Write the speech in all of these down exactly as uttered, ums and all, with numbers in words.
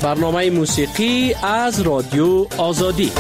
برنامه موسیقی از رادیو آزادی.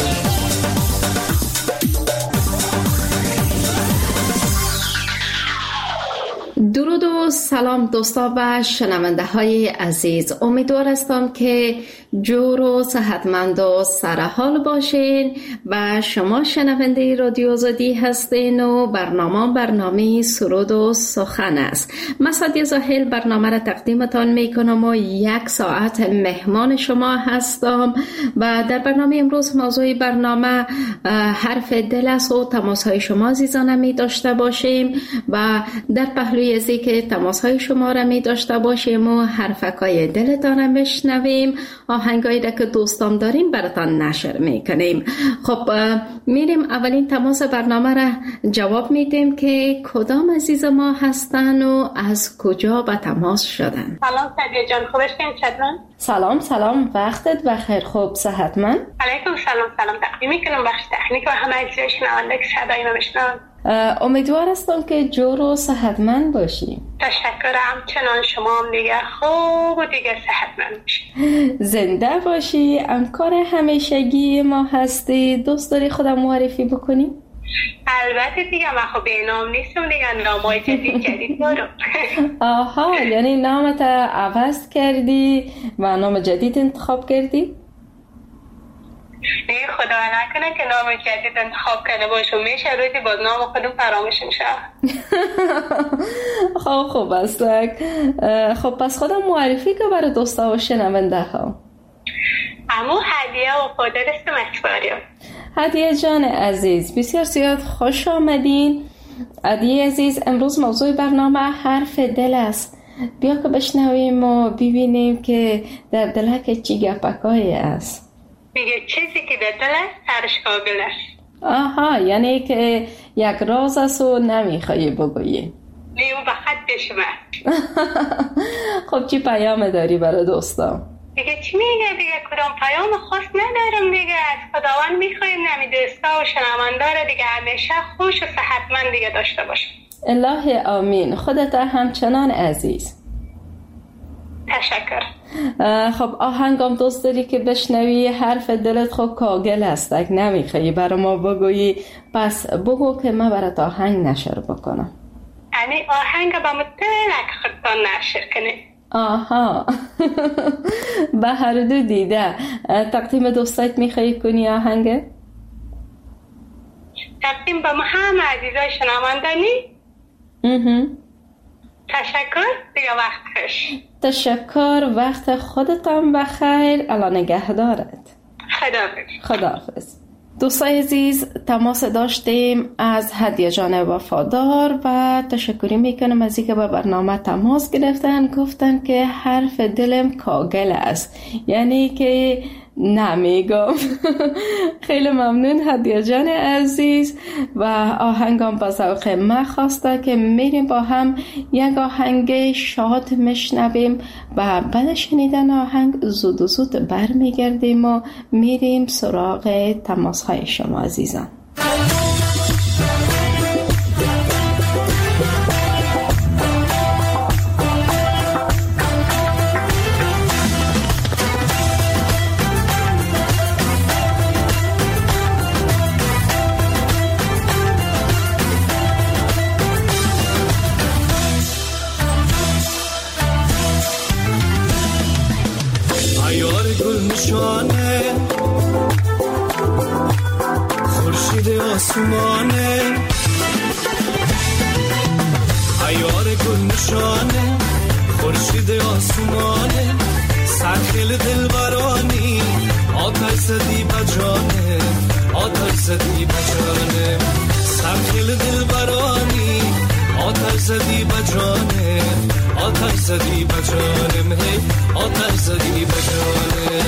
درود و سلام دوستا و شنونده های عزیز. امیدوار هستم که جور و صحتمند و سرحال باشین و شما شنونده رادیو آزادی هستین و برنامه برنامه سرود و سخن است. من سعدیه زاهل برنامه را تقدیمتان میکنم و یک ساعت مهمان شما هستم و در برنامه امروز موضوع برنامه حرف دل است و تماس های شما عزیزان می داشته باشیم و در پهلوی ازی که تماس های شما را می داشته باشیم و حرفکای دلتان را بشنویم، آهنگایی را که دوستان داریم براتان نشر میکنیم. خب میریم اولین تماس برنامه را جواب میدیم که کدام عزیز ما هستن و از کجا به تماس شدن. سلام سعدیه جان، خوبش کنید چطورن؟ سلام سلام، وقتت بخیر، خوب صحتمند؟ علیکم سلام سلام، تقدیم میکنم بخش تکنیک و همه عزیزای شنونده که صدای ما بشنون. امیدوار هستم که جور و صحتمند باشی. تشکرم، چنان شما هم دیگه خوب و دیگه صحتمند باشی. زنده باشی. همکار همیشگی ما هستی. دوست داری خودم معرفی بکنی؟ البته دیگه من خب به نام نیستم دیگه، نامای جدید جدید دارم. آها، یعنی نامت عوض کردی و نام جدید انتخاب کردی؟ دیگه خدا نکنه که نام جدید انتخاب کنه باشم، میشه روزی باز نام خودم فراموش میشه. خب خوب است. خب پس خودم معرفی که برای دوستا و شنونده ها. امو هدیه و فادر اسم اکباریم. هدیه جان عزیز، بسیار زیاد خوش آمدین. هدیه عزیز، امروز موضوع برنامه حرف دل است. بیا که بشنویم و ببینیم که در دلک چی گپکایی است. میگه چیزی که در دل است سرش کاغل است. آها، یعنی که یک راز است و نمیخوایی بگویی. نیو به خط شما. خب چی پیام داری برای دوستا؟ دیگه چی میگه دیگه، کدام پیام خاص ندارم دیگه، از خداوند میخوایم نمی دوستا و شنوندار دیگه همیشه خوش و صحتمند دیگه داشته باشه. الله آمین. خودت همچنان عزیز. تشکر. خب آهنگم دوست داری که بشنوی؟ حرف دلت خب کاغل است، اگه نمیخوایی برای ما بگویی پس بگو که من برات آهنگ نشر بکنم. یعنی آهنگ با متنک خودتان نشر کنی؟ آها. به هر دو دیده. تقدیم دوستایت میخوایی کنی آهنگ؟ تقدیم به ما همه عزیزای شنوندنی؟ اها. تشکر، دیگه وقت خوش. تشکر، وقت خودتان بخیر. الان نگهدارت. خداحافظ. خداحافظ. دوستای عزیز، تماس داشتیم از هدیه جان وفادار و تشکری میکنم از اینکه به برنامه تماس گرفتن. گفتن که حرف دلم کاغل است، یعنی که نمیگم. خیلی ممنون هدیه جان عزیز و آهنگم با ذوق من خواسته که میریم با هم یک آهنگ شاد میشنویم و بعد شنیدن آهنگ زود و زود برمیگردیم و میریم سراغ تماس های شما عزیزان. نشانه خورشید آسمانه، عیار گل نشانه خورشید آسمانه، سرخیل دلبرانی آتش زدی بجانه، آتش زدی بجانه، سرخیل دلبرانی آتش زدی بجانه، آتش زدی بجانم، هی آتش زدی بجانه.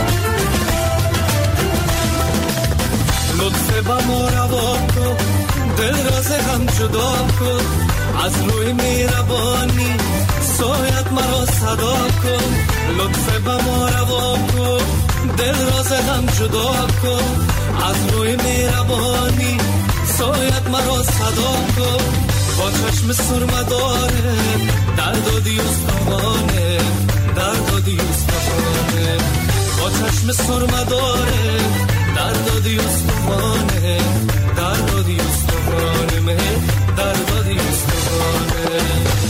لطفه با ما روا کن، دل راز هم جدا کن، از روی مهربانی سایت مرا صدا کن، لطف به ما روا کن، دل راز هم جدا کن، از روی مهربانی سایت مرا صدا کن، با چشم سرمه داره دردادی استوانه، دردادی استوانه، با چشم سرمه داره دردادی استوانه، دردادی استوانه، مه دردادی استوانه.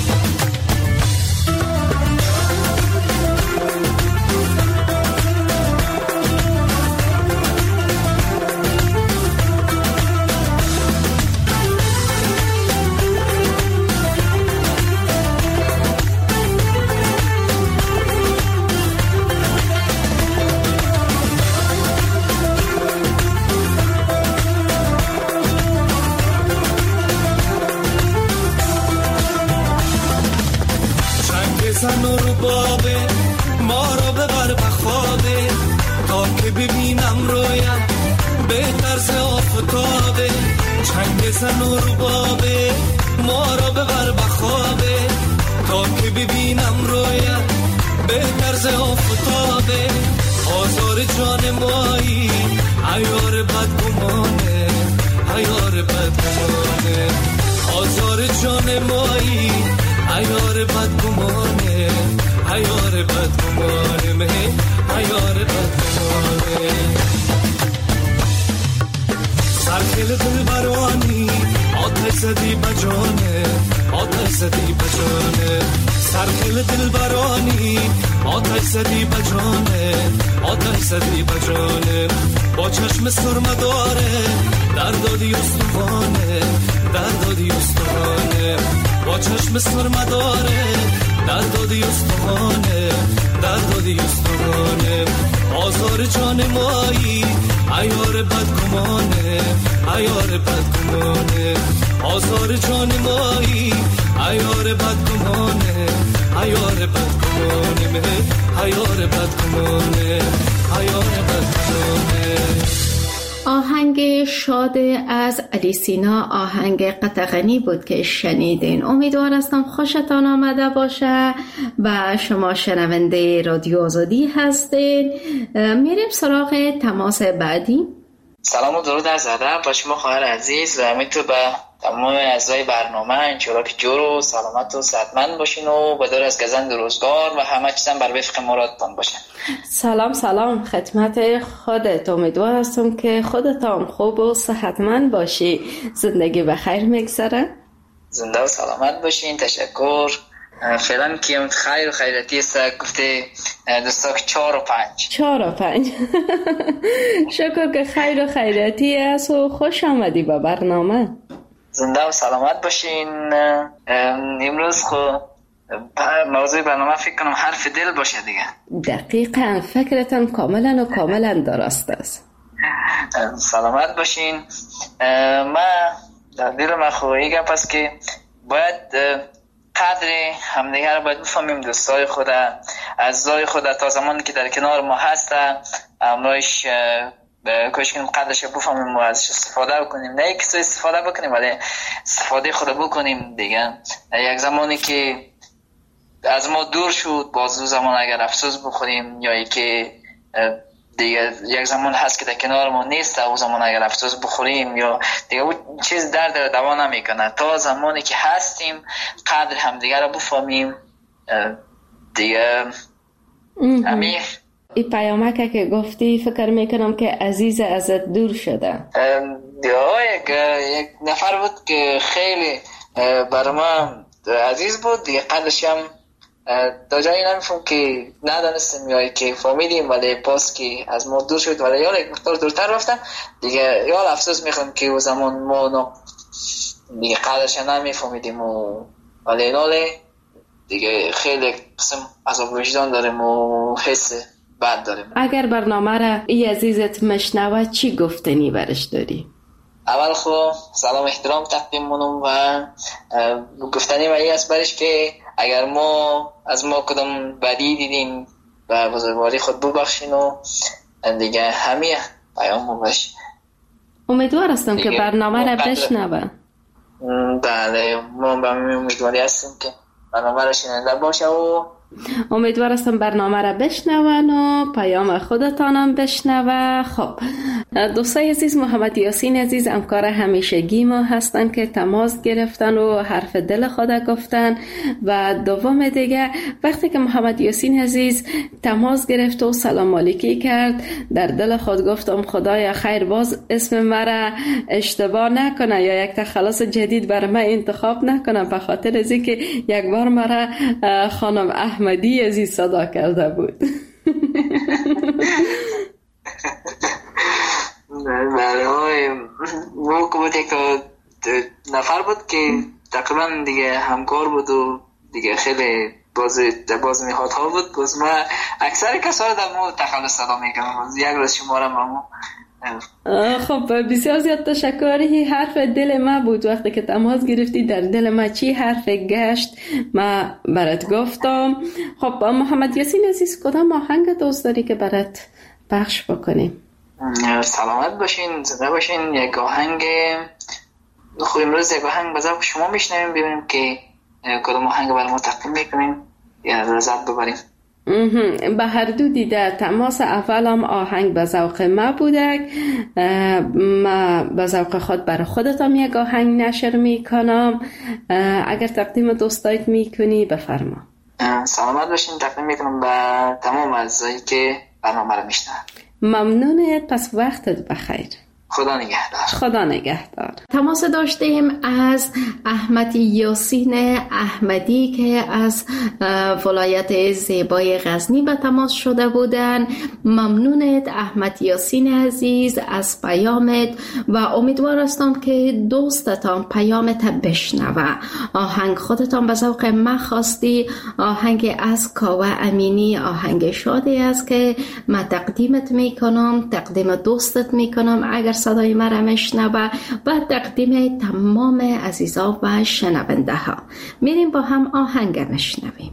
زن و ربابه ما را ببر بخوابه، تا که ببینم رویم به طرز آفتابه، چنگ زن و ربابه ما را ببر بخوابه، تا که ببینم رویم به طرز آفتابه، آزار جان مایی عیار بدگمانه، عیار بدگمانه، آزار جان مایی عیار بدگمانه، عیار بدگمانه، مه عیار بدگمانه. سرخیل دل برانی آتش زدی بجانه، آتش زدی بجانه، سرخیل دل برانی آتش زدی بجانه، آتش زدی بجانه، با چشم سرمه داره دردادی استوانه، دردادی استوانه، با چشم سرمه داره دردادی استوانه، دردادی استوانه، آزار جان مایی عیار بدگمانه، عیار بدگمانه، آزار جان مایی عیار بدگمانه، عیار بدگمانه، مه عیار بدگمانه، عیار بدگمانه. آهنگ شاد از علی سینا آهنگ قطغنی بود که شنیدین. امیدوار هستم خوشتان آمده باشه و شما شنونده رادیو آزادی هستین. میریم سراغ تماس بعدی. سلام و درود از ادب با شما خواهر عزیز و همینطور به تمام اعضای برنامه، انشالله که جور و سلامت و صحتمند باشین و بدور از گزند روزگار و همه چیزم بر وفق مرادتان باشن. سلام سلام خدمت خودت. امیدوار هستم که خودتان خوب و صحتمند باشی. زندگی بخیر میگذره؟ زنده و سلامت باشین. تشکر. فعلا که خیر و خیرتی است گفته دوستا که چهار و پنج چهار و پنج شکر که خیر و خیرتی است و خوش آمدی به برنامه. زنده و سلامت باشین. امروز خب موضوع برنامه فکر کنم حرف دل باشه دیگه. دقیقاً فکرتم کاملا و کاملا درست است. سلامت باشین. من در دل من خوبی گپ است که باید قدر همدیگه رو باید بفهمیم، دوستای خود، اعضای خود تا زمانی که در کنار ما هست امروش کوشش کنیم قدرش بفهمیم و ازش استفاده بکنیم، نه یک سو استفاده بکنیم ولی استفاده خود بکنیم دیگه. یک زمانی که از ما دور شد باز زمان اگر افسوس بخوریم، یا که دیگه یک زمان هست که در کنار ما نیست او زمان اگر افسوس بخوریم، یا دیگه اون چیز درد دوا نمیکنه. تا زمانی که هستیم قدر همدیگه رو بفهمیم دیگه. همین این پیامکه که گفتی فکر میکنم که عزیز ازت دور شده. یک یک نفر بود که خیلی برای من عزیز بود دیگه، قدرش هم تا جایی نمیفهم که ندانستیم یا که فهمیدیم ولی پاس که از ما دور شد ولی یا یک مقدار دورتر رفتن دیگه، یا افسوس میخوام که او زمان ما دیگه قدرش نمیفهمیدیم و ولی ناله دیگه خیلی قسم عذاب وجدان داریم و حس بد داریم. اگر برنامه را ای عزیزت مشنوه چی گفتنی برش داری؟ اول خب سلام احترام تقدیم منم و گفتنی و ای است برش که اگر ما از ما کدام بدی دیدیم و بزرگواری خود ببخشین و دیگه همه پیام باشه. امیدوار هستم که برنامه را بشنوه. بله ما به امیدواری هستیم که برنامه را شنیده باشه و امیدوار هستم برنامه را بشنون و پیام خودتانم بشنوه. خب دوستای عزیز، محمد یاسین عزیز همکار همیشگی ما هستن که تماس گرفتن و حرف دل خود گفتن. و دوم دیگه وقتی که محمد یاسین عزیز تماس گرفت و سلام علیکی کرد، در دل خود گفتم خدایا خیر باز اسم مرا اشتباه نکنه یا یک تخلص جدید برای من انتخاب نکنه، به خاطر از اینکه یک بار مرا خانم احمدی عزیز صدا کرده بود. بله او که بود یک نفر بود که تقریبا دیگه همکار بود و دیگه خیلی باز باز نهاد ها بود. باز ما اکثر کسا رو در مو تخلص صدا میکنم، یک روز شما را مامو. خب بسیار زیاد تشکر. حرف دل ما بود، وقتی که تماس گرفتی در دل ما چی حرف گشت ما برات گفتم. خب محمد یاسین عزیز کدام آهنگ دوست داری که برات پخش بکنیم؟ سلامت باشین، زنده باشین. یک آهنگ خوب امروز یک آهنگ به ذوق شما میشنویم، ببینیم که کدام آهنگ برای ما تقدیم میکنیم یا لذت ببریم. به هر دو دیده تماس اولم آهنگ به ذوق ما بوده، ما به ذوق خود برای خودتم یک آهنگ نشر میکنم. اگر تقدیم دوستایت میکنی بفرما. سلامت باشین، تقدیم میکنم به تمام اعضایی که برنامه رو میشنون. ممنونت، پس وقتت بخیر. خدا نگهدار. خدا نگهدار. تماس داشتیم از احمد یاسین احمدی که از ولایت زیبای غزنی به تماس شده بودن. ممنونت احمد یاسین عزیز از پیامت و امیدوار هستم که دوستتان پیامت بشنوه. آهنگ خودتان به ذوق ما خواستی، آهنگ از کاوه امینی، آهنگ شادی است که من تقدیمت میکنم، تقدیم دوستت میکنم اگر صدای مرا میشنوه و تقدیم تمام عزیزان و شنونده ها. میریم با هم آهنگ میشنویم.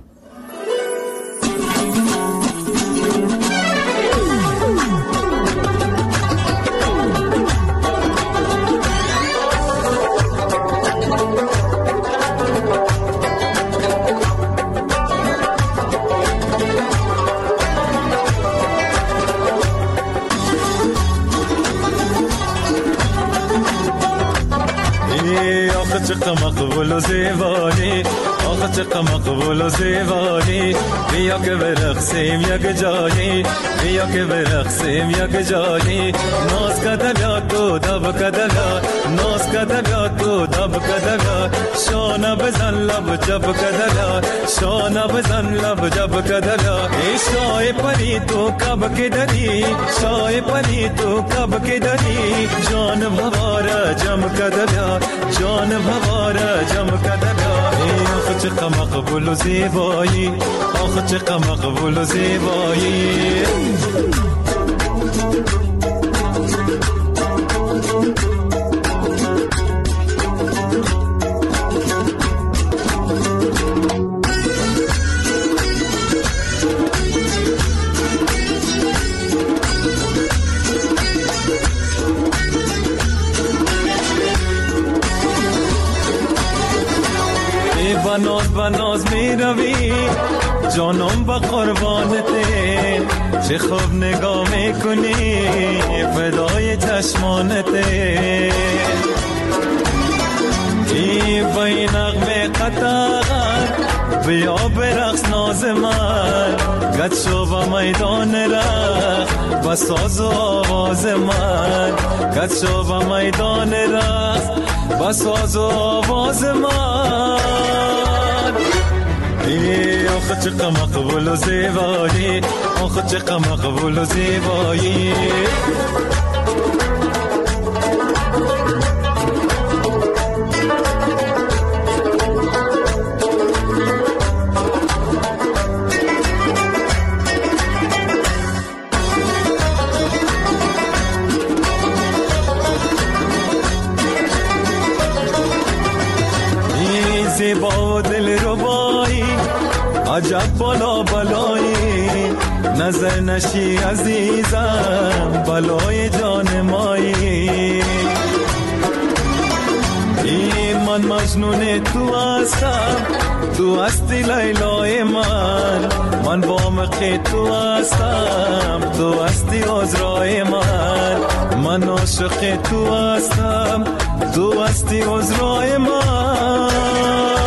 چقدر مقبول و زیبانی، آخه چقدر مقبول و زیبانی. بیا که برقصیم یک جایی، بیا که برقصیم یک جایی. ناز کدم یاد تو دب کدم یاد، ناز کدم یاد تو دب کدم یاد. شانه بزن لب جب کدم یاد، شانه بزن لب جب کدم یاد. ای شای پری تو کب که دنی، شای پری تو کب که دنی. جان بواره جم کدم یاد، جان بواره جم کدم یاد. ای آخه چقدر مقبول و زیبایی، آخه چقدر مقبول و زیبایی. بناز بناز می روی جانم با قربانته، چه خوب نگاه می کنی فدای چشمانته. ای بای نغمه قطار بیا برقص ناز من، گد شو با میدان رقص بساز و آواز من. گد شو با میدان رقص بساز و آواز من. ای آخه چقدر مقبول و زیبایی، آخه چقدر مقبول و زیبایی. ای زیبا و دل ربایی، عجب بالا بالایی. نظر نشی عزیزم بلای جان مایی. ای من تو هستم، تو هستی لیلای من، من وامق تو هستم، تو هستی عذرای من، من عاشق تو هستم، تو هستی عذرای من.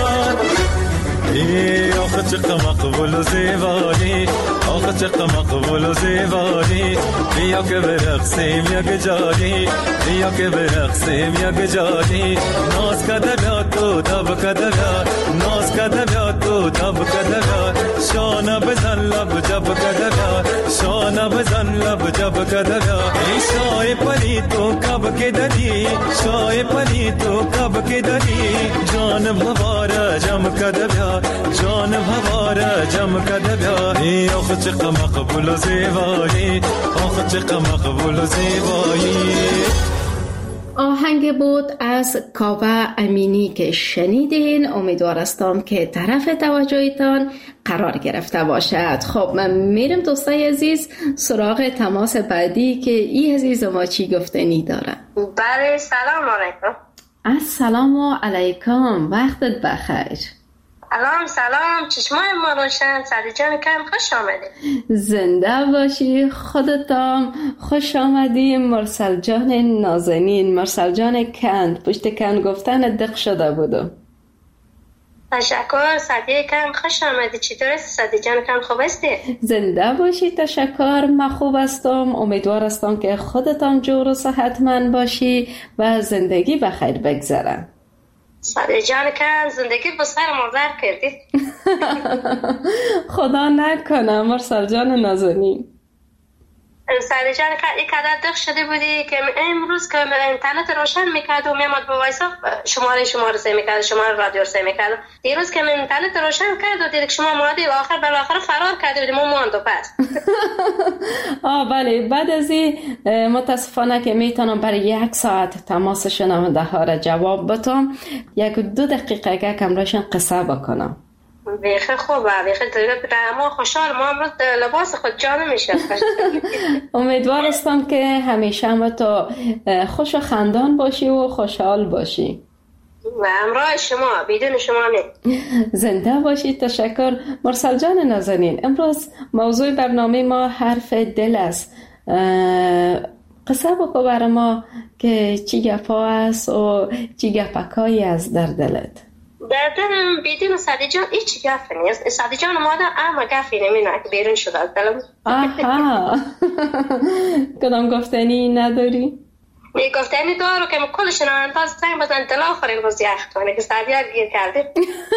ای آخه چقدر مقبول و زیبایی، آخه چقدر مقبول و زیبایی، بیا که برقصیم یک جایی، بیا که برقصیم یک جایی، ناز کده بیا تو دب کده بیا، ناز کده بیا تو دب کده بیا، شانه بزن لب جب کده بیا، شانه بزن لب جب کده بیا. ای شای پلی تو کب که دادی، شای پلی تو کب که دادی، جانم هواره جم کده بیا، جانم هواره جم کده بیا. ای آخه چقدر مقبول و زیبایی، آخه چقدر مقبول و زیبایی. آهنگ بود از کاوه امینی که شنیدین. امیدوار هستم که طرف توجهتان قرار گرفته باشد. خب من میرم دوستای عزیز سراغ تماس بعدی که ای عزیز ما چی گفتنی داره. بله سلام علیکم. السلام علیکم، وقتت بخیر. سلام سلام، چشمای ما روشن. سعدی جان کم خوش آمدی. زنده باشی، خودتام خوش آمدی. مرسل جان نازنین، مرسل جان کند، پشت کند گفتن دق شده بودم. تشکر سعدی کم خوش آمدی. چطور است سعدی جان کم، خوب هستی؟ زنده باشی، تشکر، من خوب هستم. امیدوار هستم که خودتان جور و صحتمند باشی و زندگی بخیر بگذره. سعدی جان کن زندگی بس سر مردر کردی. خدا نکنه مرسل جان نازنین. سعدی جان کن این قدر دق شده بودی که امروز که اینترنت روشن میکرد و میامد با وایسا شماره شماره سه میکرد، شماره رادیو سه میکرد. دیروز که اینترنت روشن کرد و دید که شما مرادی و آخر بالاخره فرار کرده بودیم و ماند و پس. آه بله، بعد از این متاسفانه که میتونم برای یک ساعت تماس شنونده ها را جواب بدم، یک دو دقیقه که کم روشن قصه بکنم. بیخی خوبه، بیخی ما خوشحال، ما امروز لباس خود جانه میشه. امیدوار هستم که همیشه هم تو خوش و خندان باشی و خوشحال باشی. و همراه شما، بدون شما نه. زنده باشی، تشکر. مرسل جان نازنین، امروز موضوع برنامه ما حرف دل است. قصه بکو برای ما که چی گفا است و چی گفکایی است در دلت. در دلم بدون سعدی جان هیچ گفی نیست. سعدی جان ماده اما گفی نمینه که بیرون شده از دلم. آها. کدام گفتنی نداری؟ می گفتنی دارو که کل شنونده زنگ بزن دل آخرین روز یخ کنه که سعدی ها گیر کرده.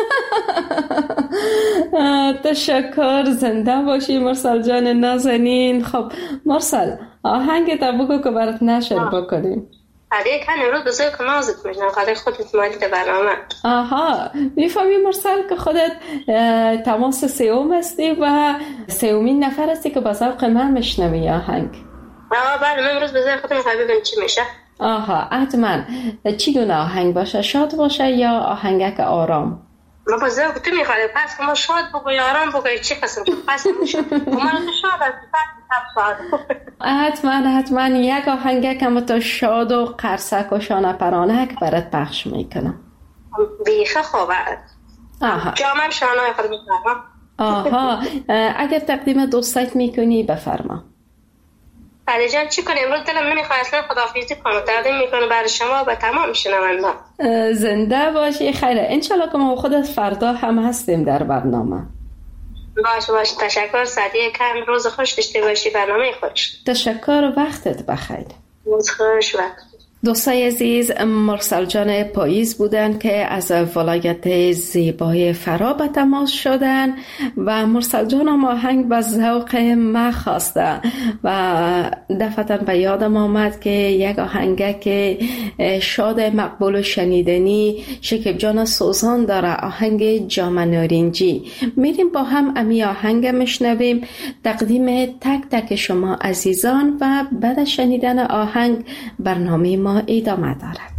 تشکر، زنده باشی مرسل جان نازنین. خب مرسل آهنگ تا بگو که برات نشر بکنیم. علیه کن امروز بزرگ که نازت میشنم خواهد خودت مالیت برنامه. آها، میفهمی مرسل که خودت تماس سیوم هستی و سیومین نفر هستی که با ذوق من میشنوی آهنگ. آه بله، من امروز بزرگ خودم میخواه ببین چی میشه. آها، حتما. چی گونه آهنگ باشه؟ شاد باشه یا آهنگک آرام؟ ما بزرگ تو میخواه پس که ما شاد بگوی آرام بگوی چی قسم که پس میشه من تو شاد هستی. حتما حتما یک آهنگه که تو شاد و قرصک و شانه پرانک برات پخش میکنم. بیخه خوبه. آها، جامم شانه خود میکنم. آها، اگر تقدیم دوستت میکنی بفرما. علی جان چی کنی؟ امروز دلم نمیخواد اصلا خداحافظی کنم. تقدیم میکنم برای شما و تمام شنونده. زنده باشی. خیره، انشالله که ما خودت فردا هم هستیم در برنامه. باش باش، تشکر سعدیه کن. روز خوش داشته باشی، برنامه خوش. تشکر، وقتت بخیر. روز خوش وقت. دوستای عزیز، مرسل جان پاییز بودن که از ولایت زیبای فرا به تماس شدن و مرسل جان هم آهنگ به ذوق ما خواسته و دفعتا به یادم آمد که یک آهنگه که شاد مقبول و شنیدنی شکیب جان سوزان داره، آهنگ جام نارنجی. میریم با هم امی آهنگ مشنویم. تقدیم تک تک شما عزیزان و بعد شنیدن آهنگ برنامه ما ادامه دارد.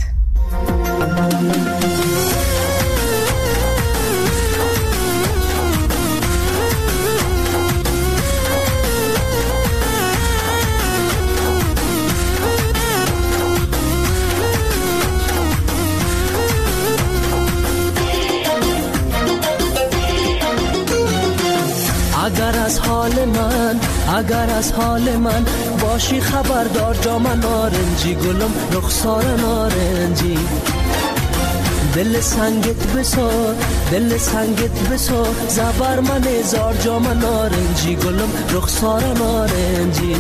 اگر از حال من باشی خبردار جام نارنجی گلم رخسار نارنجی دل سنگت بسار دل سنگت بسار زبر من هزار جام نارنجی گلم رخسار نارنجی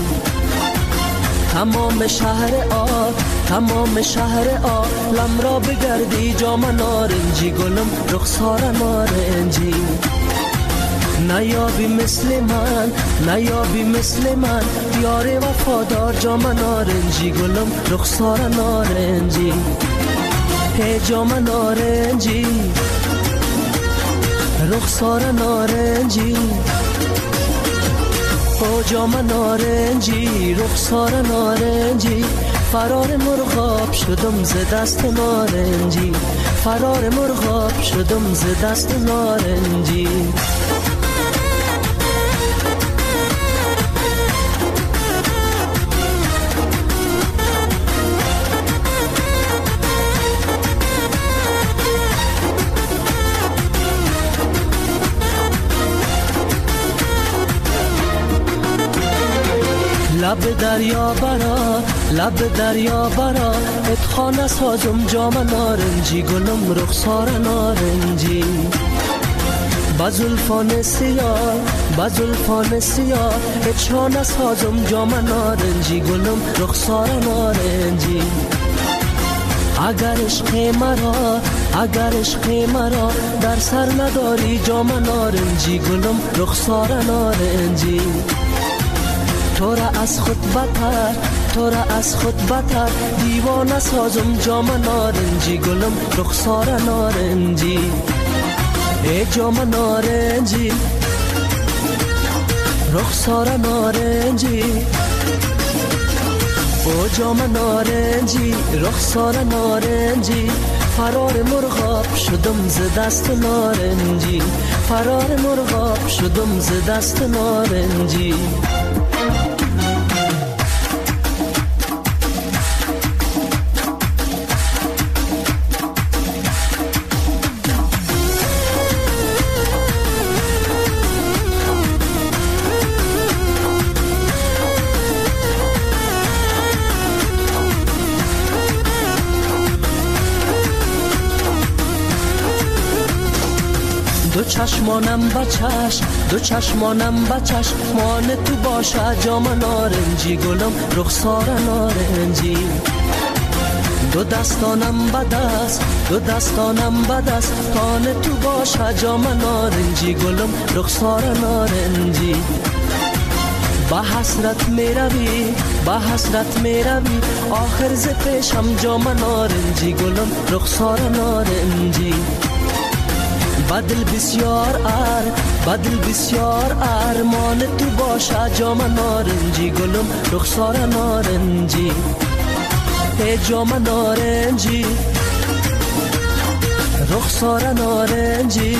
تمام شهر آب تمام شهر عالم را بگردی جام نارنجی گلم رخسار نارنجی نیابی مثل من نیابی مثل من یار وفادار جام نارنجی گلم رخسار نارنجی هی جام نارنجی رخسار نارنجی او جام نارنجی رخسار نارنجی فرار مرغاب شدم ز دست نارنجی فرار مرغاب شدم ز دست نارنجی لب دریا برا لب دریا برا اتخانه سازم جام نارنجی گلم رخسار نارنجی بزلفان سیاه بزلفان سیاه اتخانه سازم جام نارنجی گلم رخسار نارنجی اگر عشق مرا اگر عشق مرا در سر نداری جام نارنجی گلم رخسار نارنجی تو را از خود بتر تو را از خود بتر دیوانه سازم جام نارنجی گلم رخسار نارنجی ای جام نارنجی رخسار نارنجی او جام نارنجی رخسار نارنجی فرار مرغاب شدم ز دست نارنجی فرار مرغاب شدم ز دست نارنجی دو چشمانم بچش دو چشمانم بچش مان تو باشه جام نارنجی گلم رخسار نارنجی دو دستانم بدست دو دستانم بدست تان تو باشه جام نارنجی گلم رخسار نارنجی با حسرت میروی با حسرت میروی آخر ز پیشم جام نارنجی گلم رخسار نارنجی بدل بسیار ار بدل بسیار ارمان تو باشه جام نارنجی گلم رخسار نارنجی ای جام نارنجی رخسار نارنجی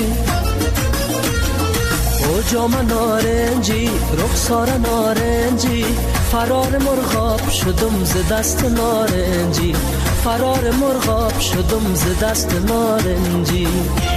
او جام نارنجی رخسار نارنجی فرار مرغاب شدم ز دست نارنجی فرار مرغاب شدم ز دست نارنجی.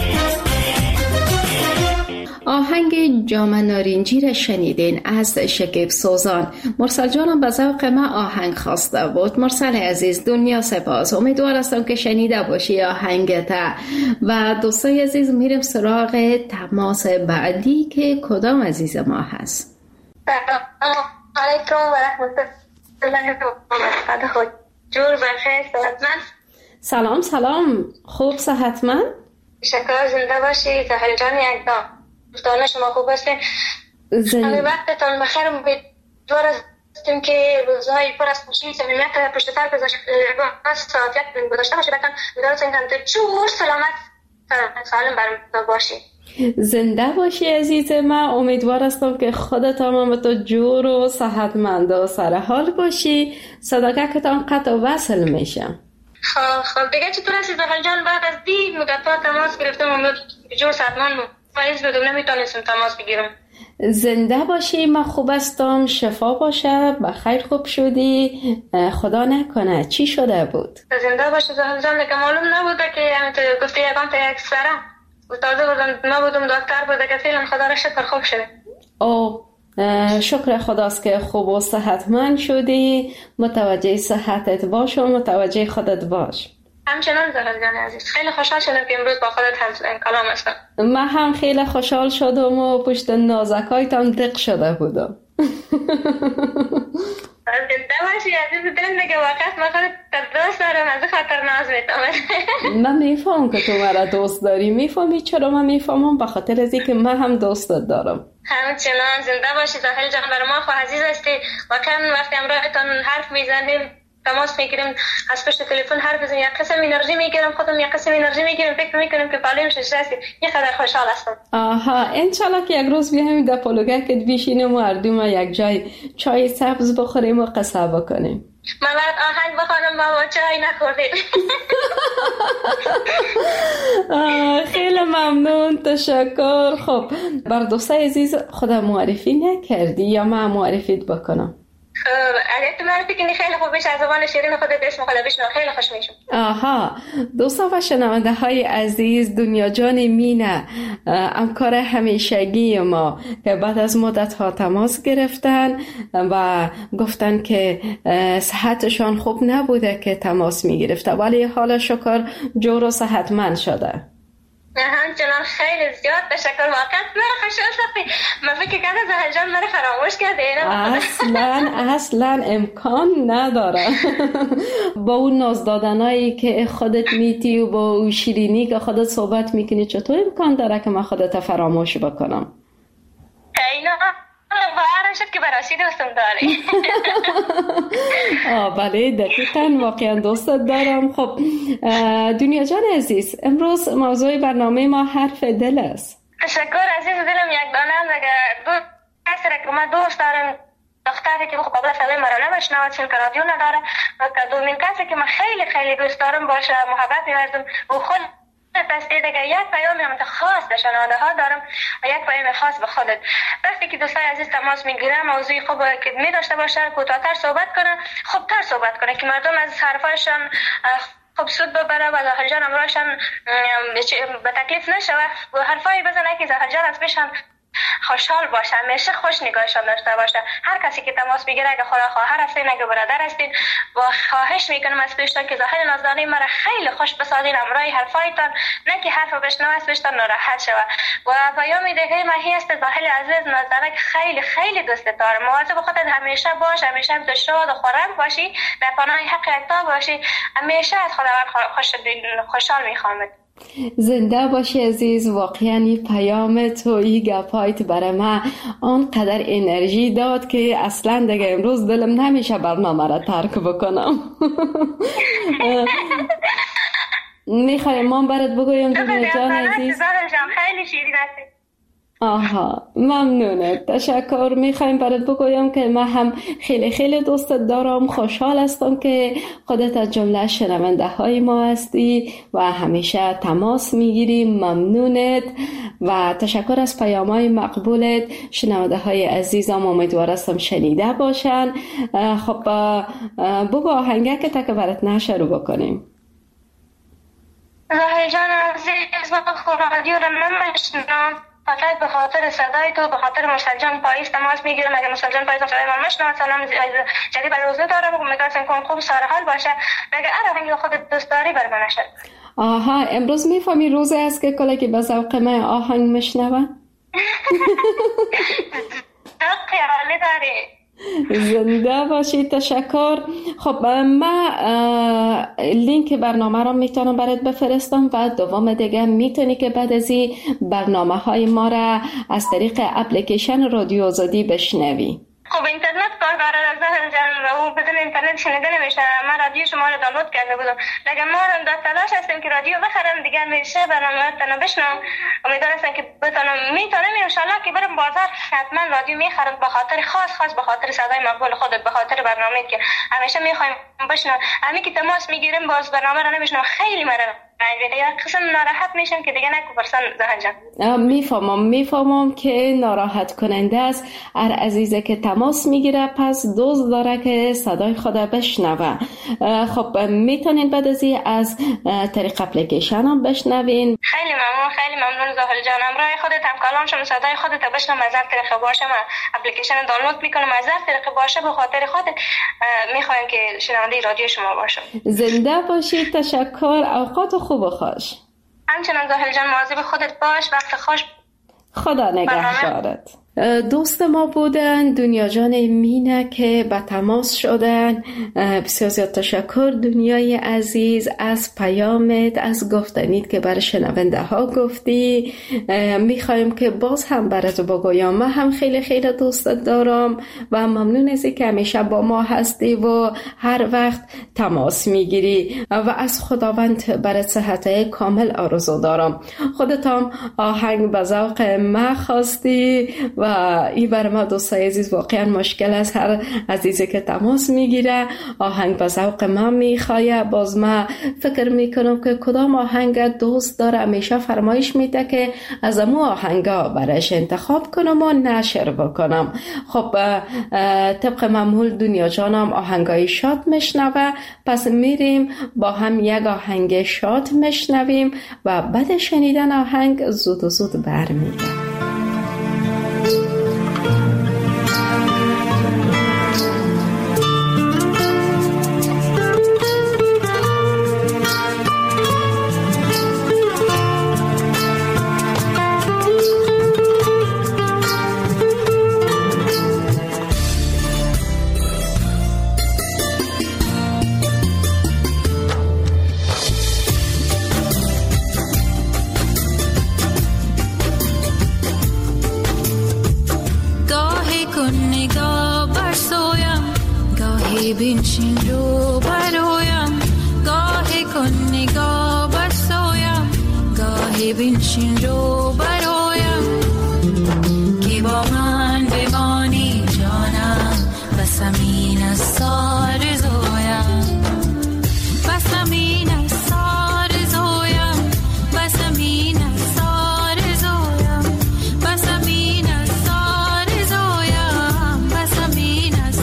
آهنگ جام نارنجی را شنیدین از شکیب سوزان. مرسل جانم به ذوق ما آهنگ خواسته بود. مرسل عزیز دنیا سپاس، امیدوار هستم که شنیده باشی آهنگت. و دوستای عزیز میریم سراغ تماس بعدی که کدام عزیز ما هست. سلام علیکم و رحمت الله و برکاته. جور بخیر صحتمند. سلام سلام، خوب صحتمند؟ شکر، زنده باشی. سهل جان یک دام دانه شما خوب هستین؟ همه وقتتان بخیر. امیدوار هستیم که روزهای پر از خوشی صمیمیت پشت سر سعادت گذاشته باشه. بتان امیدوار هستیم که جور سلامت سالم برام باشی. زنده باشی عزیز من. امیدوار هستم که خودت هم تو جور و صحتمند و سرحال باشی. صداقتتان قطع و وصل میشم. خب خب دیگه چطور هستی سهل جان؟ بعد از دی مدت تماس گرفتم امید جور صحتمند فایز بدم نمیتونستم تماس بگیرم. زنده باشی، من خوب هستم، شفا باشه، بخیر خوب شدی، خدا نکنه چی شده بود؟ زنده باشه سهل جان. که معلوم نبوده که گفتی یکان تا یک سره و تازه بودم نبودم دکتر بوده که فعلا خدا را شکر خوب شده. او شکر خداست که خوب و صحتمند شدی. متوجه صحتت باش و متوجه خودت باش. همچنان زهر جان عزیز، خیلی خوشحال شدم که امروز با خودت هم کلام هستم. من هم خیلی خوشحال شدم و پشت نازکایتم دق شده بودم. زنده باشی عزیز دلم، دیگه واقعا من خودت دوست دارم، از خاطر ناز میتونم. من میفهم که تو مرا دوست داری. میفهمی چرا من میفهمم؟ به خاطر از اینکه من هم دوستت دارم. همچنان زنده باشی زاهل جان، برای ما خو عزیز هستی. واقعا وقتی امروزتون حرف میزنیم، تماس میگیریم، از پشت تلفن حرف بزنیم، یک قسم انرژی میگیرم، خودم یک قسم انرژی میگیرم، فکر میکنم که بالیم شش هستی. یه قدر خوشحال هستم. آها، انشالله که یک روز بیایم در پلوگکت بشینیم و هر دو ما یک جای چای سبز بخوریم و قصه بکنیم. من بعد آهنگ بخوانم بابا چای نخوردیم. خیلی ممنون، تشکر. خب بر دوستای عزیز خودم معرفی نکردی یا من معرفیت بکنم؟ اگه تو معرفی کنی خیلی خوب بشه، از زبان شیرین خودت اسم خودت بشنو، خیلی خوش میشم. آها، دوستا و شنونده های عزیز، دنیا جان مینه همکار همیشگی ما که بعد از مدت ها تماس گرفتن و گفتن که صحتشان خوب نبوده که تماس میگرفته، ولی حالا شکر جور و صحتمند شده. همچنان خیلی زیاد تشکر. واقعا من خوشحال شدم. من فکر کردم زهر جان من فراموش کرده. اصلا اصلا امکان نداره. با اون ناز دادنایی که خودت میتی و با اون شیرینی که خودت صحبت میکنی، چطور امکان داره که من خودت فراموش بکنم؟ اینا باور شد که براسی دوستم داری. آه بله، دقیقاً واقعا دوستت دارم. خب دنیا جان عزیز، امروز موضوع برنامه ما حرف دل است. تشکر عزیز دلم. یک دانم دیگه دو کسی را که من دوست دارم، دختری که بخو قبل صدای مرا نبشنواد، چون که رادیو نداره، و دومین کسی که من خیلی خیلی دوست دارم باشه، محبت می‌ورزم و خود دستی دیگه یک پیام هم خاص به شنونده ها دارم و یک پیام خاص به خودت. وقتی که دوستای عزیز تماس میگیرن، موضوعی خوب که می داشته باشه، کوتاه‌تر صحبت کنه، خوبتر صحبت کنه که مردم از حرفایشان خوب سود ببره و زاهر جان امروزشان به تکلیف نشه و حرفایی بزنه که زاهر جان از پیشان خوشحال باشه، همیشه خوش نگاهشان داشته باشه. هر کسی که تماس بگیره، اگه خدا خواهر هستین، اگه برادر هستین، و خواهش میکنم از پیشتان که ظاهر نازدانی مرا خیلی خوش بسازین امرای حرفایتان، نه که حرف بشنوه از پیشتان ناراحت شوه. و پیام دیگه ماهی است ظاهر عزیز نازدانک، خیلی خیلی دوست دارم. مواظب خودت همیشه باش، همیشه هم تو شاد و خرم باشی، در پناه حق یکتا باشی، همیشه از خداوند خوش خوشحال میخوامت. زنده باشی عزیز. واقعا این پیام تو، این گپایت برای من آنقدر انرژی داد که اصلا دیگه امروز دلم نمیشه برنامه را ترک بکنم. میخوایم من برات بگویم دنیا جان عزیز. خیلی شیرین هستی. آها، ممنونه، تشکر. میخوایم برات بگویم که من هم خیلی خیلی دوستت دارم. خوشحال هستم که خودت از جمله شنونده های ما هستی و همیشه تماس میگیریم. ممنونت و تشکر از پیام های مقبولت. شنونده های عزیزم امیدوار هستم شنیده باشن. خب بگو آهنگه که تا که برات نشروع بکنیم. زاهر جان عزیز، من خود رادیو رو نمیشنم، فقط به خاطر صدای تو، به خاطر مسجان پاییز تماس میگیرم. اگه مسجان پاییز صدای من مشنوه، سلام جدی برای روزه دارم و میگم کن خوب سرحال باشه، اگه آهنگ خودت دوست داری بر من نشه. آها، امروز میفهمی روزه است که کلا که به ذوق من آهنگ مشنوه. ذوق عالی داری. زنده باشی، تشکر. خب من لینک برنامه رو میتونم برات بفرستم و دوم دیگه میتونی که بعد از این برنامه های ما را از طریق اپلیکیشن رادیو آزادی بشنوی. خب اینترنت کار داره زهر جان و بدون اینترنت شنیده نمیشه. من رادیو شما رو دانلود کرده بودم، دیگه ما هم در تلاش هستیم که رادیو بخرم دیگه، میشه برنامه تنو بشنم. امیدوار هستم که بتونم میتونم ان شاء الله که برم بازار حتما رادیو میخرم، به خاطر خاص خاص به خاطر صدای مقبول خودت، به خاطر برنامه‌ای که همیشه میخوایم بشنم. همین که تماس میگیریم باز برنامه رو نمیشنم، خیلی مرا یا قسم ناراحت میشم که دیگه نکو برسن زهر جان. میفهمم میفهمم که ناراحت کننده است. هر عزیزه که تماس میگیره پس دوست داره که صدای خود بشنوه. خب میتونین بعد از این از طریق اپلیکیشن هم بشنوین. خیلی ممنون خیلی ممنون زهر جان. امروز خودت هم کلام شم صدای خودت بشنوم از هر طریق باشه. من اپلیکیشن دانلود میکنم از هر طریق باشه. به خاطر خودت میخوایم که شنونده رادیو شما باشم. زنده باشید. تشکر. اوقات خوب و خوش. همچنان زاهل جان مواظب خودت باش. وقت خوش. خدا نگهدارت. دوست ما بودن دنیا جان مینه که به تماس شدن. بسیار زیاد تشکر دنیای عزیز از پیامت، از گفتنیت که برای شنونده ها گفتی. میخوایم که باز هم برات بگویم من هم خیلی خیلی دوست دارم و ممنون ازی که همیشه با ما هستی و هر وقت تماس میگیری و از خداوند برات صحت کامل آرزو دارم. خودت هم آهنگ به ذوق ما خواستی و این برای ما دوستای عزیز واقعا مشکل است. هر عزیزی که تماس میگیره آهنگ به ذوق من میخواه. باز من فکر میکنم که کدام آهنگ دوست داره همیشه فرمایش میده که از امو آهنگا برایش انتخاب کنم و نشر بکنم. خب طبق معمول دنیا جانم آهنگای شاد میشنوه. پس میریم با هم یک آهنگ شاد میشنویم و بعد شنیدن آهنگ زود و زود برمیگردیم. بنشین رو برایم گاهی کن نگاه برسایم گاهی بنشین رو برایم که با من بمانی جانم بس همین از سار زویم بس همین از سار زویم بس همین از سار زویم بس همین از سار زویم بس همین از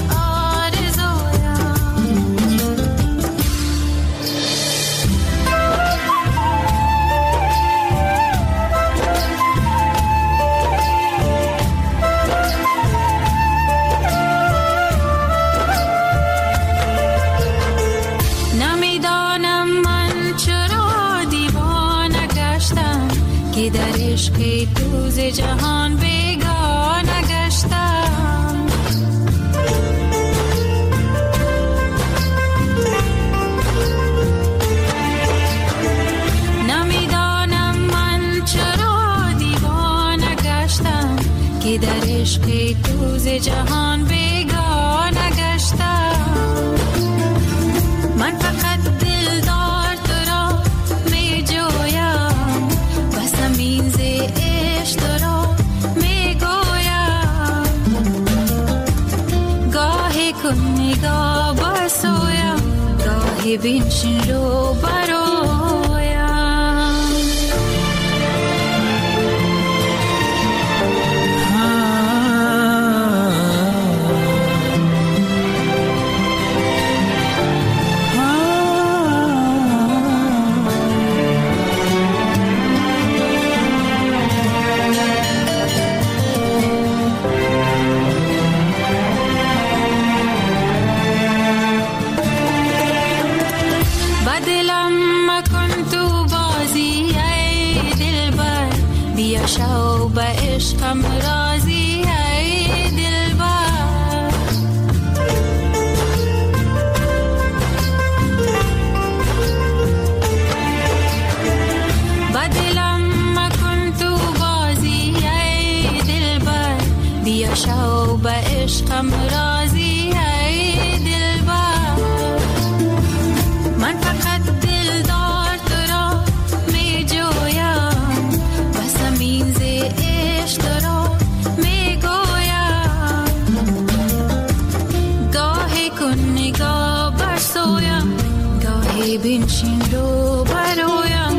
عشقی دوز جهان بیگانه گشتم نمیدانم من چرا دیوانه گشتم که در عشقی دوز جهان بیگانه گشتم. من فقط دلدار تو را می جویم بس همین ز عشق تو را می گویم گاهی کن نگاه برسویم گاهی بنشین رو برایم. شو به عشقم راضی ای دلبر با دلم مکن تو بازی ای دلبر بیا شو به عشقم راضی ای دلبر. من فقط دلدار تو را می جویم بس همین ز عشق تو را می گویم گاهی کن نگاه برسویم گاهی بنشین رو برایم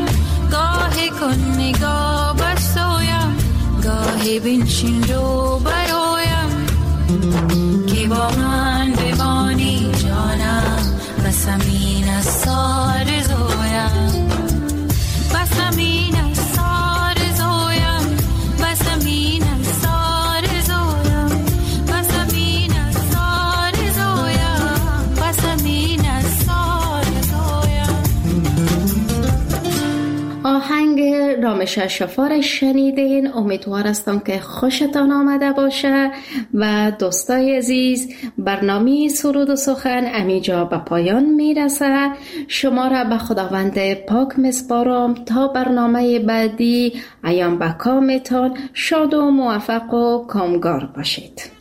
کن نگاه بسایم، گاهی بنشین رو برایم که با من بمانی جانم، بس همین از سار زویم، بس همین از سار زویم، بس همین از سار زویم، بس همین از سار زویم، بس همین از سار زویم. آهنگ رامش شفار شنیدین. امیدوار هستم که خوشتان آمده باشه و دوستای عزیز برنامه سرود و سخن همینجا به پایان میرسه. شما را به خداوند پاک میسپارم تا برنامه بعدی ایام به کامتان شاد و موفق و کامگار باشید.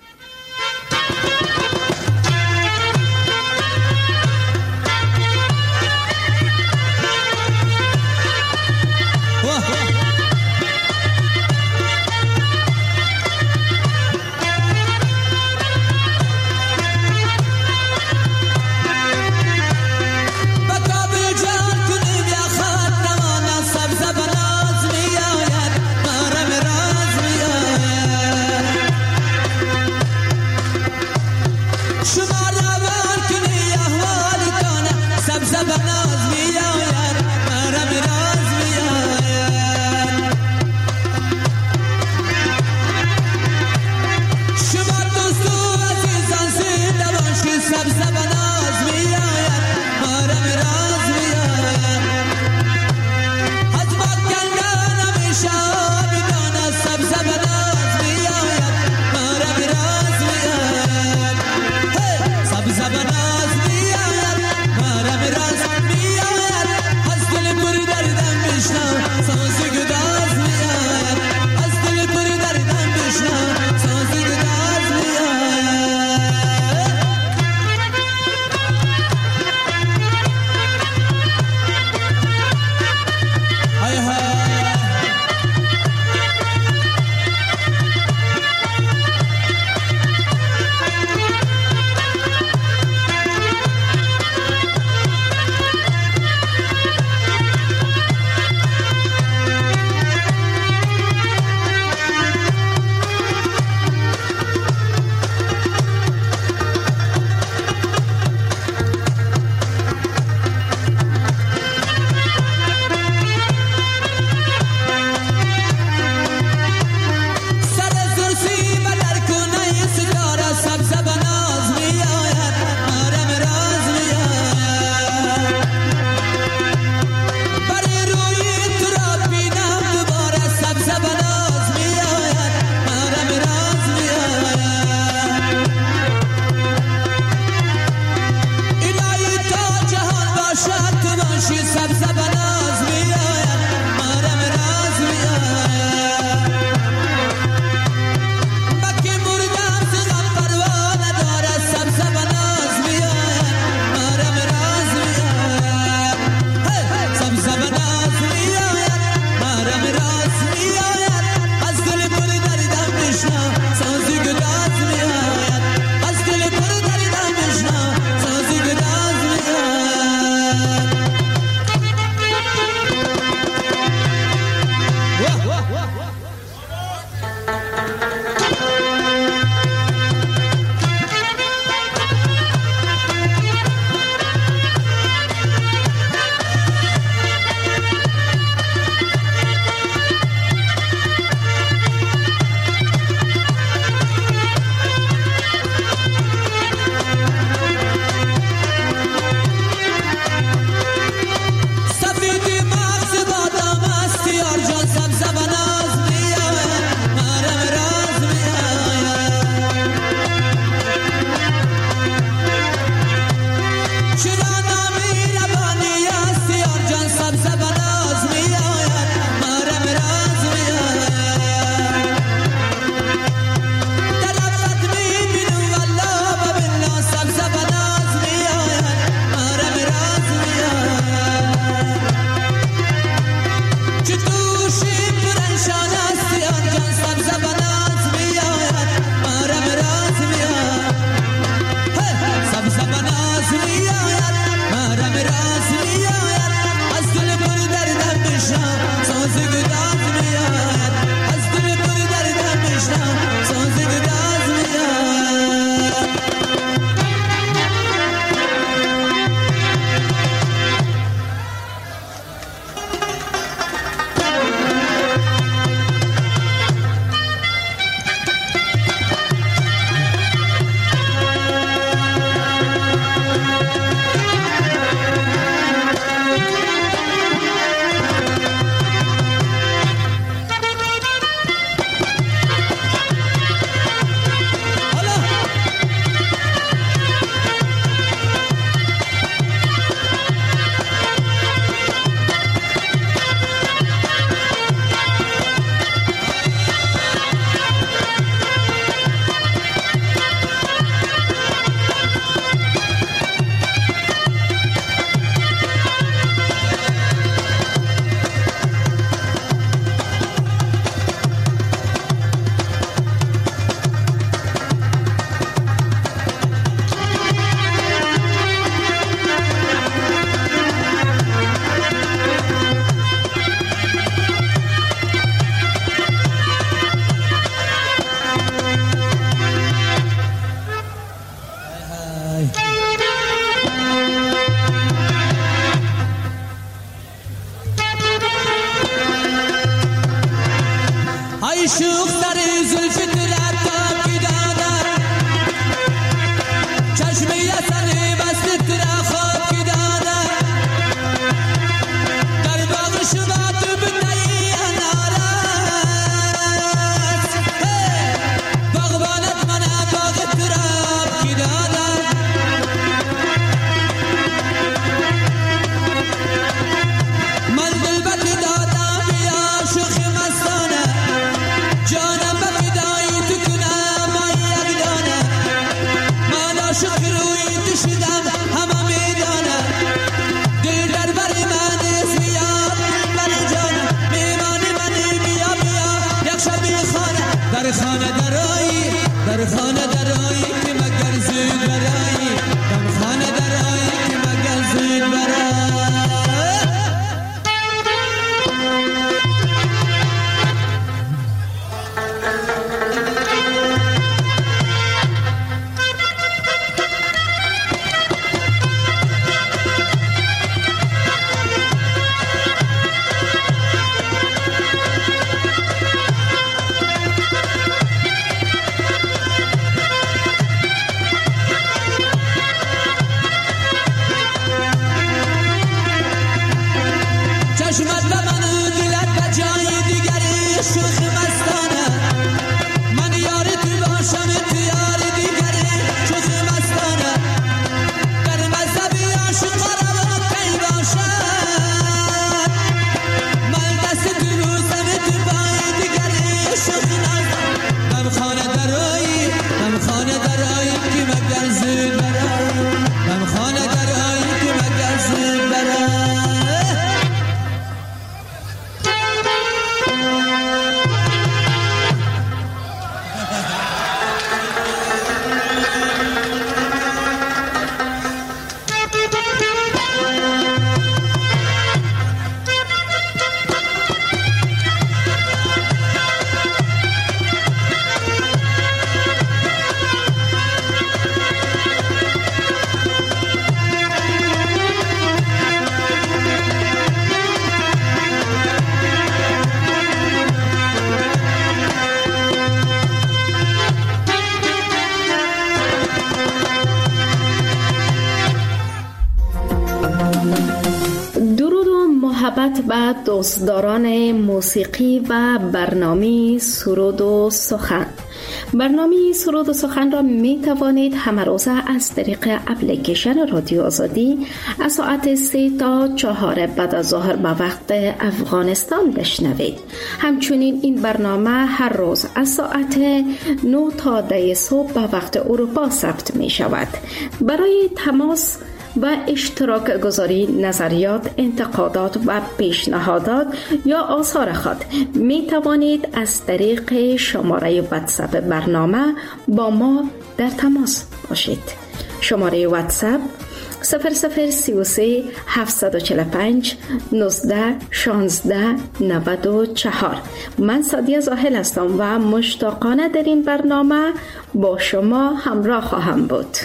محبت به دوستداران موسیقی و برنامه سرود و سخن. برنامه سرود و سخن را می توانید همه روزه از طریق اپلیکیشن رادیو آزادی از ساعت سه تا چهار بعد از ظهر به وقت افغانستان بشنوید. همچنین این برنامه هر روز از ساعت نه تا ده صبح به وقت اروپا ثبت می شود. برای تماس و اشتراک گذاری نظریات، انتقادات و پیشنهادات یا آثار خود می توانید از طریق شماره واتساپ برنامه با ما در تماس باشید. شماره واتساپ صفر صفر سی و سه هفتصد و چهل و پنج نوزده شانزده نود و چهار. من سادیه زاهل هستم و مشتاقانه در این برنامه با شما همراه خواهم بود.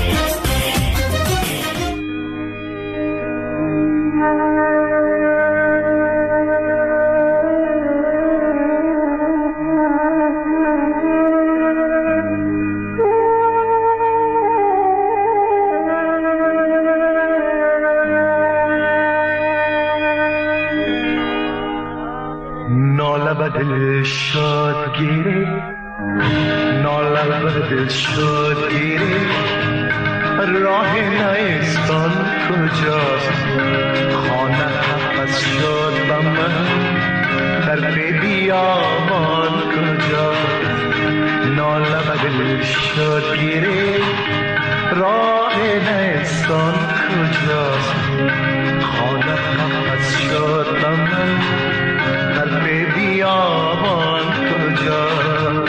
دل شاد گیری ناله به دل شاد گیری راه نیستان کجاست خانه حفظ شد به من در بیابان کجاست ناله به دل شاد گیری راه نیستان کجاست خانه حفظ شد به من در بیابان کجاست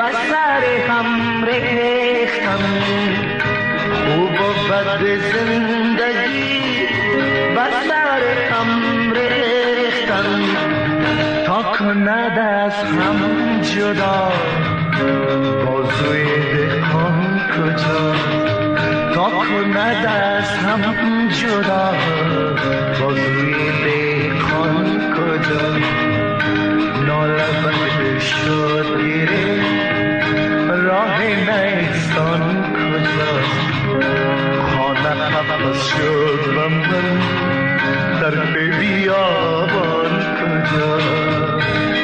بر سر هم ریختم، خوب و بد زندگی بر سر هم ریختم، تا کند از هم جدا بازوی دهان کجا، تا کند از هم جدا بازوی دهان کجا. نالبد شد گیره راه نیستان کجاست، خانه قفص شد و من در بیابان کجاست.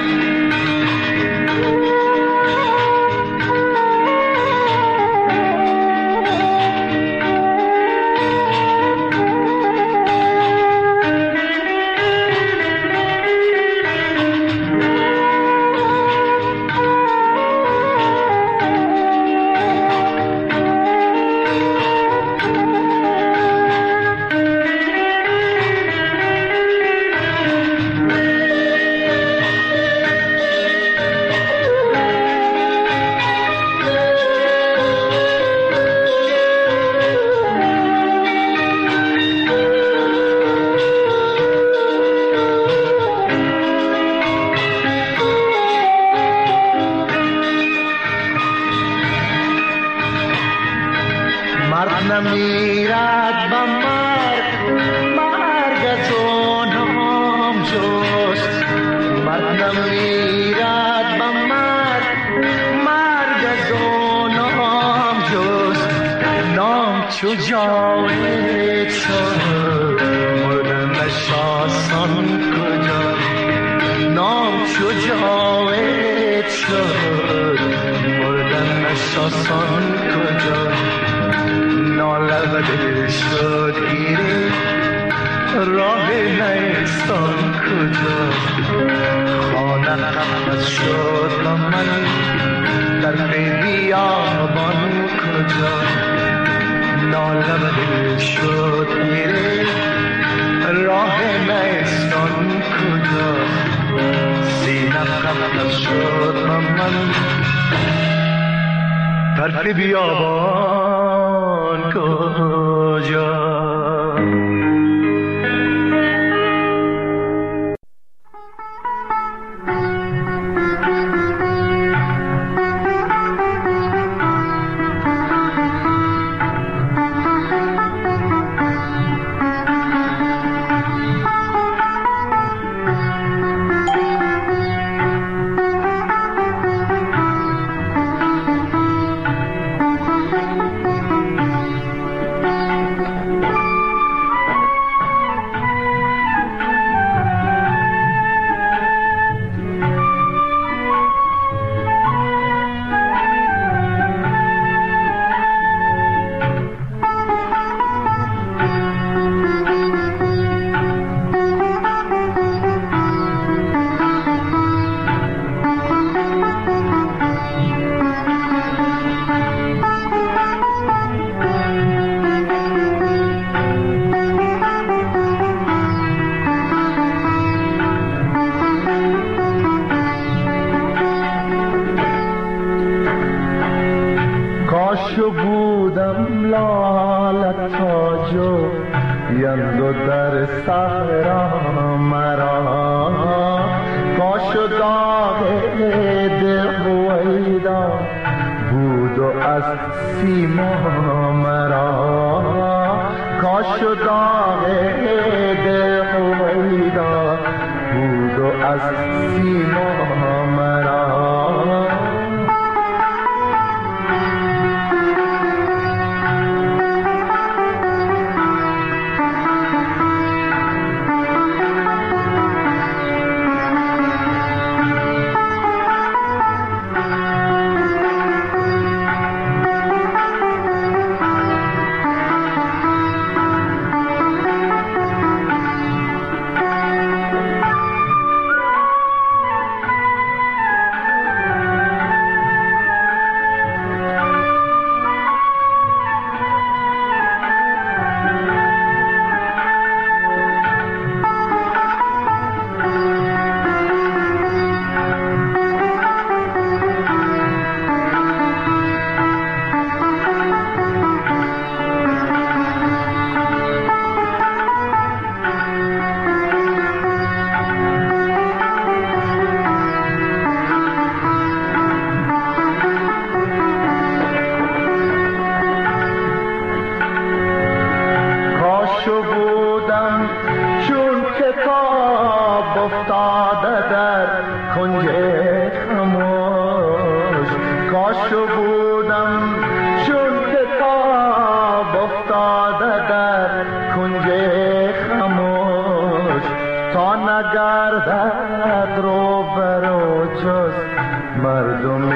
طرف بیابان کجا.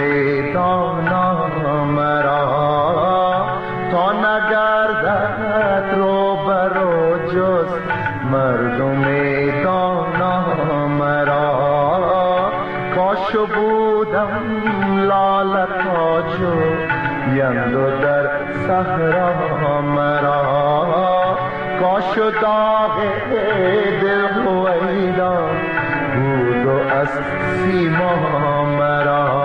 دانا مرا، تا نگردد رو برو جز مردم دانا مرا. کاشو بودم لاله تاجو یندو در صحرا مرا، کاشو داغ دل هویدا بود و از سیما مرا.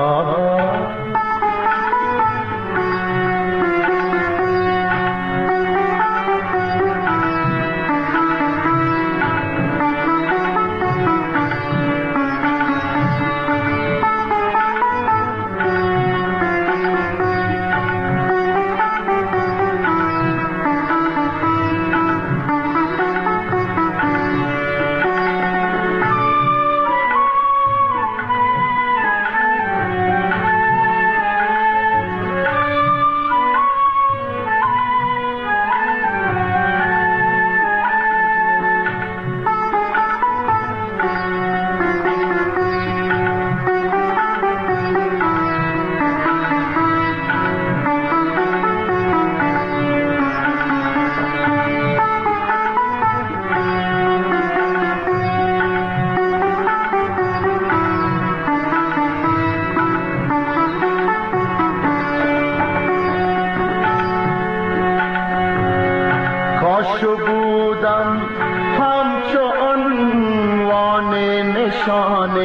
کاشو بودم همچو عنوان نشان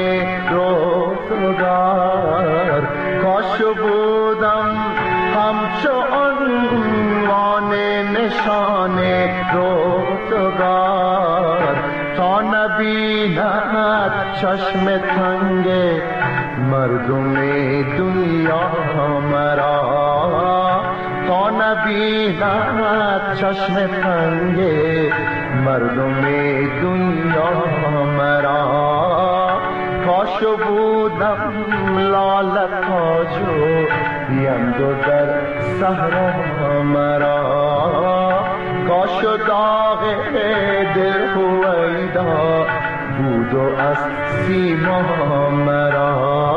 روزگار، کاشو بودم همچو عنوان نشان روزگار، تا نبیند چشم تنگ مردم دنیا مرا، تا نبیند چشم تنگ مردم دنیا مرا. کاشو بودم لاله تاجو یندو در صحرا مرا، کاشو داغ دل هویدا بود و از سیما مرا.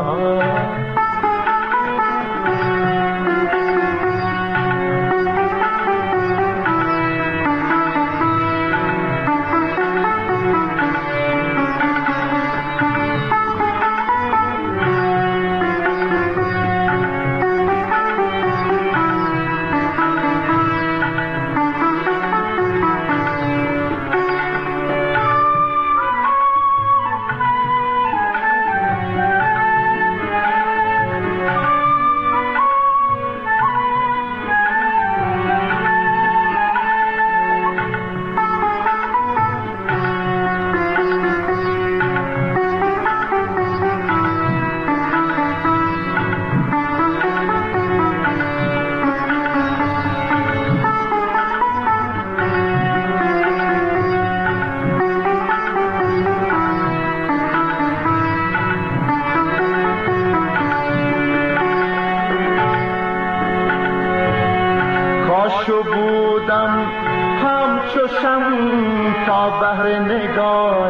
کاشو بودم همچو شمع تا بهر نگاه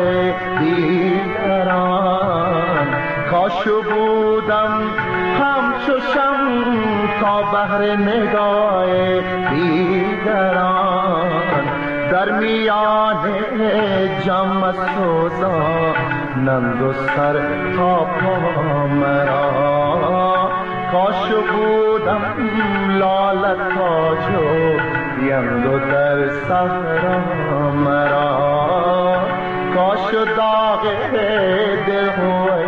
دیگران، کاشو بودم همچو شمع تا بهر نگاه دیگران، در میان جمع سوزانند و سر تا پا مرا. کاشو بودم لاله تاجو یندو در صحرا مرا، کاشو داغ دل